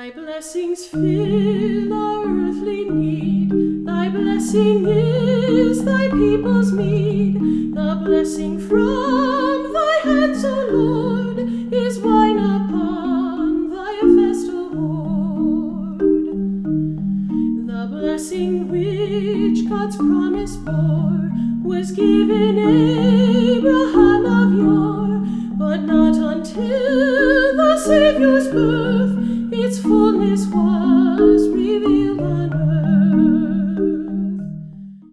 Thy blessings fill our earthly need. Thy blessing is thy people's meed. The blessing from thy hands, O Lord, is wine upon thy festal board. The blessing which God's promise bore was given Abraham of yore, but not until the Saviour's birth